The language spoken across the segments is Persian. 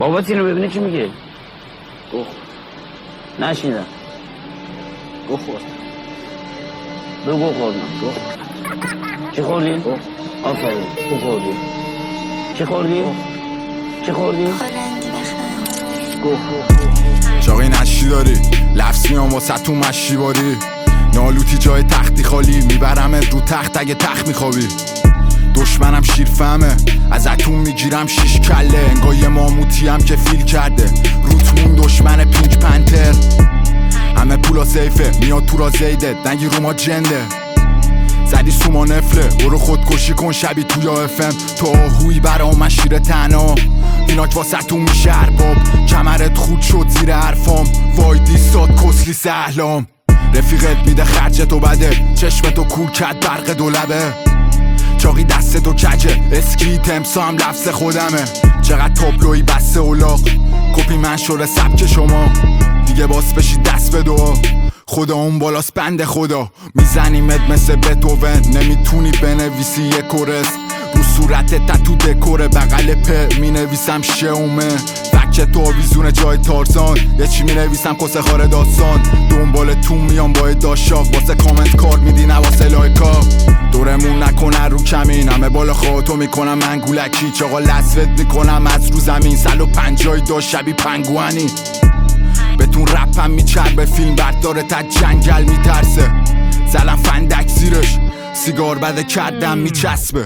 بابات اینو ببینه چی میگه؟ گوه نشنیدم. گوه خورد. دو گوه خوردم. گوه چی خوردی؟ گوه آفرین گوه خوردی. چی خوردی؟ چی خوردی؟ گوه چاقی نشی داری لفظ میام واسه تو مشی باری نالوتی جای تختی خالی میبرمت رو تخت اگه تخت میخوابی دشمنم شیر فهمه از اتون میگیرم 6 کله انگار یه ماموتی هم که فیل کرده روتمون دشمن پینک پنتر همه پولا سیفه میاد تو را زیده دنگی رو ما جنده زدی سوما نفله برو خودکشی کن شبی توی افم تو آهوی برا مشیر تنها ایناک واسه تو میشه ارباب کمرت خود شد زیر حرفام وای دیستاد کسلی سهلام رفیقت میده خرجتو بده چشمتو کور کرد برق دولبه چاقی دستتو کجه اسکی تمسا هم لفظ خودمه چقدر تابلوی بسته اولاق کپی من شده سبک شما دیگه باس بشی دست به دعا خدا اون بالاست بند خدا میزنیمت مثل بتوون نمیتونی بنویسی یه کورس رو صورتت تتو دکوره بغل په مینویسم شومه فکه تو آویزون جای تارزان یه چی مینویسم کسه خاره داستان دنبال تو میام با داشاق واسه کامنت کار میدی نه واسه لایکا دورمون نکنه رو کمین همه بالا خواهتو میکنم من گولکی چاقا لسوت میکنم از رو زمین 150 داشت شبی پنگوانی بهتون رپم میچربه فیلم برداره تا جنگل میترسه زلم فندک زیرش سیگار بده کردم میچسبه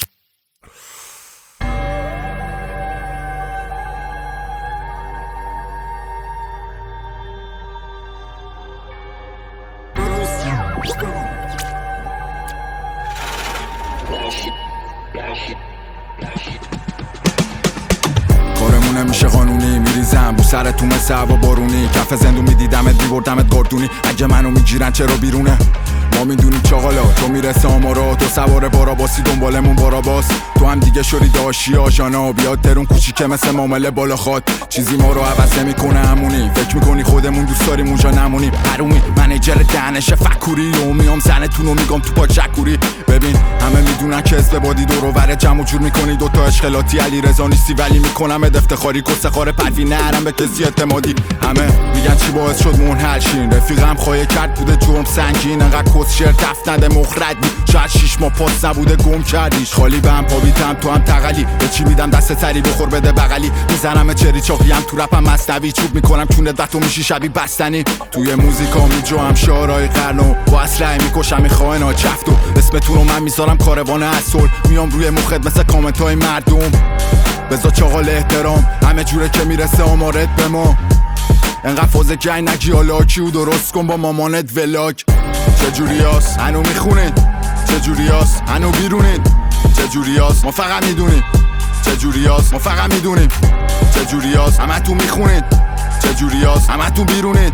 کارمون نمیشه قانونی میریزم بو سرتون مثل هوا بارونی کف زندون میدیدمت میبردمت گردونی اگه منو میگیرن چرا بیرونه ما میدونیم چاقالا تو میرسه آمارا تو سوار باراباسی دنبالمون باراباس تو هم دیگه شوری داشی آشانا بیاد درون کوچیکه مثل معامله بالا خواد چیزی ما رو عوض نمیکنه همونی فکر میکنی خودمون دوست داریم اونجا نمونیم حرومی منیجر دهنش فکوری و میام زنتون رو میگم تو پاک شکوری ببین همه میدونن که اسم بادی دور و بر جمع جور میکنی دوتا اشکلاتی علی رضا نیستی ولی میکنم افتخاری کسه خاره پروی نرم به کسی اعتمادی همه میگن چی باعث شد منحل شین رفیقم خواهی کرد بوده جرم سنگین انقدر کس شعر تفت نده مخردی شاید 6 ماه پاس نبوده گم کردیش خالی به هم پابیتم تو هم تقلی به چی میدم دست سری بخور بده بغلی میزنم چری چاقی هم تو رپم مصنوی چوب میکنم چونت و تو میشی شبی بستنی توی موزیکا میجوام شعرهای قرنو با اسلحه میکشم میخواهنا چفتو اسمتون رو من میذارم کاروان اصل میام روی مخت مثل کامنت های مردم بذار چاقال احترام همه جوره که میرسه آمارت به ما انقدر فازه جنگ نگی حالا کیو درست کن با مامانت ولاگ چجوری هست هنو میخونید چجوری هست هنو بیرونید چجوری هست ما فقط میدونیم چجوری هست ما فقط میدونیم چجوری هست همه تو میخونید چجوری هست همه تو بیرونید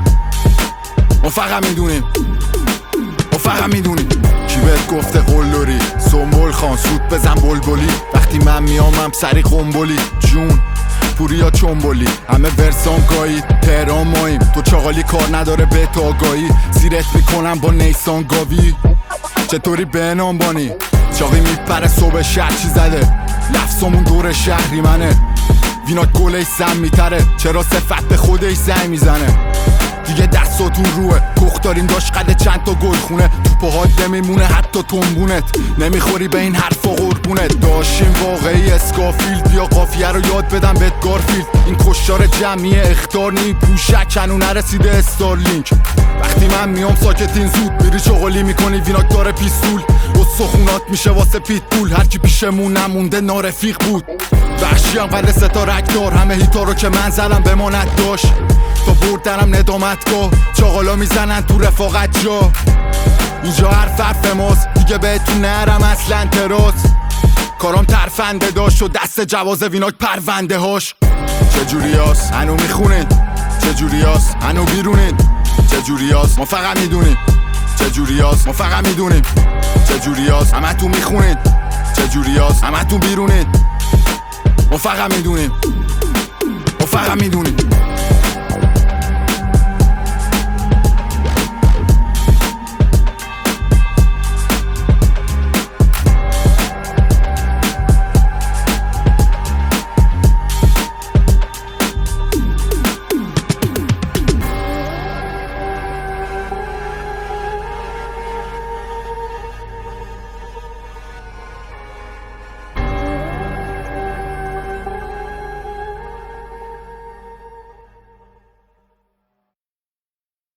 ما فقط میدونیم ما فقط میدونیم کی بهت گفته قلدری سنبول خان سود بزن بلبلی وقتی من میامم سری قنبلی جون پوریا چنبولی همه ورسام گایی تهران ماییم تو چاقالی کار نداره به آگاهی زیرت میکنم با نیسان گاوی چطوری به نام بانی چاقی میپره صبح شهر چی زده لفظمون دور شهری منه وینا گله سم میتره چرا صفت به خودش زنگ میزنه دیگه دستاتون روه کخ داریم داشت قده چند تا گل خونه تو پاهات نمیمونه حتی تنبونت نمیخوری به این حرفا قربونت داشتیم واقعی اسکافیلد یا قافیه رو یاد بدم بهت گارفیلد این کشتار جمعی اختار نی پوشک هنو نرسیده استارلینک وقتی من میام ساکتین زود میری چغلی میکنی ویناک داره پیستول و سخونات میشه واسه پیتبول هرکی پیشمون نمونده نارفیق بود وحشی هم قد ستا رکدار همه هیتا رو که من زدم بماند داشت تا بردنم ندامتگاه چاقالا میزنن تو رفاقت جا اینجا حرف ماست دیگه بهتون نرم اصلا تراس کارام ترفنده داشت و دست جواز ویناک پرونده هاش چجوری هست هنو میخونید چجوری هست هنو بیرونید چجوری هست ما فقط میدونیم چجوری هست ما فقط میدونیم چجوری هست همه تو میخونید چجوری هست همه تو بیرونید ما فقط میدونیم ما فقط میدونیم